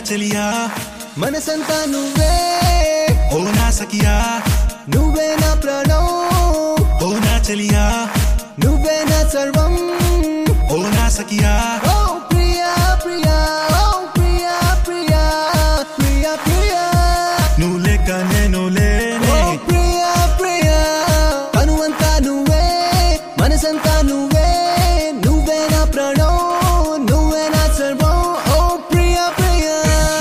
చెలియా మనసంతా నువ్వే ఓ నా సఖియా నువ్వే నా ప్రాణం ఓ నా చెలియా నువ్వే నా సర్వం ఓ నా సఖియా ఓ ప్రియా ప్రియా ఓ ప్రియా ప్రియా ప్రియా ప్రియా నువ్వు లేక నేను లేనే ఓ ప్రియా ప్రియా కనువంతా నువ్వే మనసంతా నువ్వే నువ్వే నా ప్రాణం నువ్వే నా సర్వం ఓ ప్రియా ప్రియా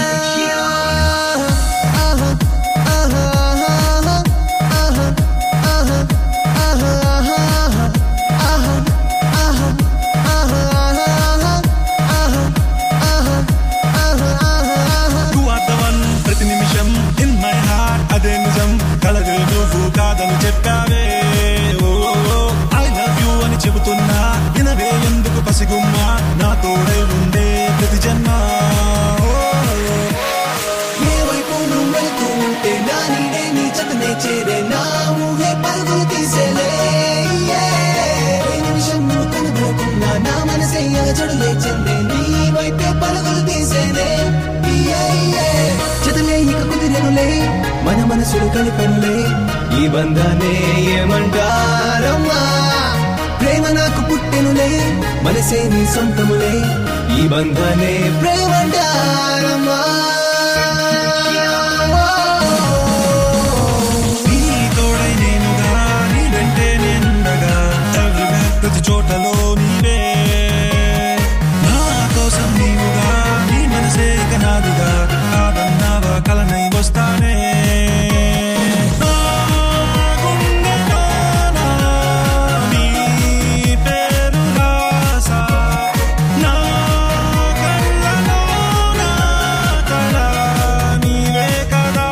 ఆహా ఆహా ఆహా ఆహా ఆహా ఆహా You are the one ప్రతి నిమిషం in my heart అదే నిజం కలగే నువ్వు కాదని చెప్పావే ఓ I love you అని చెబుతున్నా వినవే ఎందుకు పసిగుమ్మా నా తోడే ఉండే ప్రతి జన్మ ఏ వైపు నువ్వు వెళ్తూ ఉంటే నా నీడే నీ జతనే చేరే నా ఊహే పరుగులు తీసేలే ఏ నిమిషం నువ్వు కనబడకున్నా నా మనసే అలజడులే చెందే నీ వైపే పరుగులు తీసేనే జతలే ఇక కుదిరెనులే మన మనసులు కలిపెనులే ఈ బంధాన్ని ఏమంటారమ్మా ప్రేమ నాకు పుట్టెనులే మనసే నీ సొంతములే ఈ బంధాన్ని ప్రేమంటారమ్మా నీ తోడై నేనుగా నీ వెంటే నేనుండగా everywhere ప్రతి చోటలో నీవే నా కోసం నీవుగా నీ మనసే ఇక నాదిగా కాదన్నావా కలనై వస్తానే నా గుండెలోన నీ పేరు రాసా నా కళ్ళలోన కళ నీవే కదా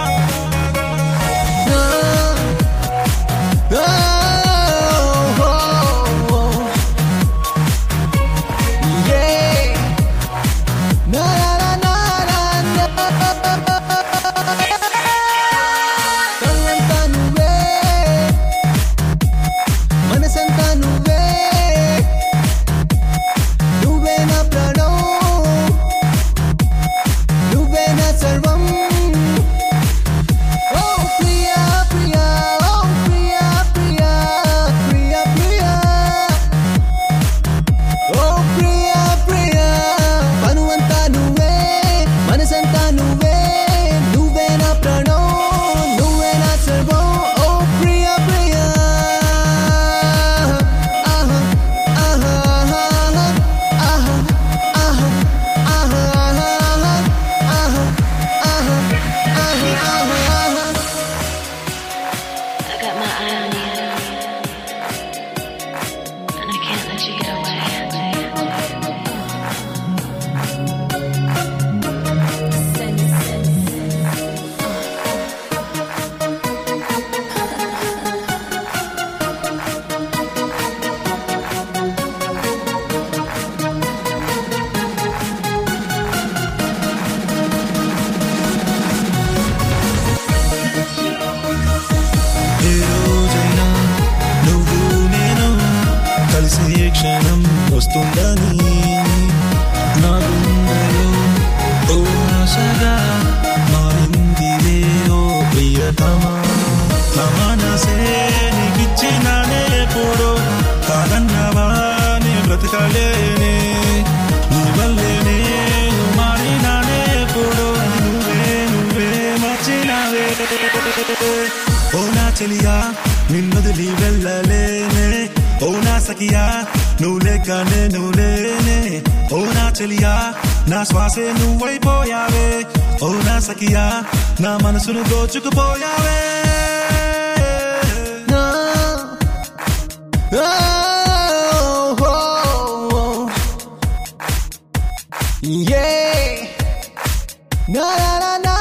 మనసంతా నువ్వే నువ్వే నా ప్రాణం నువ్వే నా సర్వం ఓ ప్రియా ప్రియా ఓ ప్రియా ప్రియా ప్రియా ప్రియా ఓ ప్రియా ప్రియా కనువంతా నువ్వే మనసంతా నువ్వే నువ్వే నా ప్రాణం నువ్వే నా సర్వం ఓ ప్రియా ప్రియా ఆహా ఆహా ఆహా ఆహా ఆహా ఆహా ఆహా ఆహా ఆహా I got my eye on you, and I can't let you get away. ఏ రోజైనా నువ్వు నేను కలిసే క్షణం వస్తుందని నా గుండెలో ఓ ఆశగా మారిందిలే ఓ ప్రియతమా నా మనసే నీకిచ్చినానే ఎప్పుడో కాదన్నావా నీ బ్రతకలేనే నీ వల్లేనే మారినానే ఎప్పుడో నువ్వే మార్చినావే ఓ నా చెలియా నిన్నొదిలి వెళ్ళలేనే ఓ నా సఖియా నువ్వు లేక నేను లేనే ఓ నా చెలియా నా శ్వాసే నువ్వైపోయావే ఓ నా సఖియా నా మనసును దోచుకుపోయావే Yeah. Na na na na.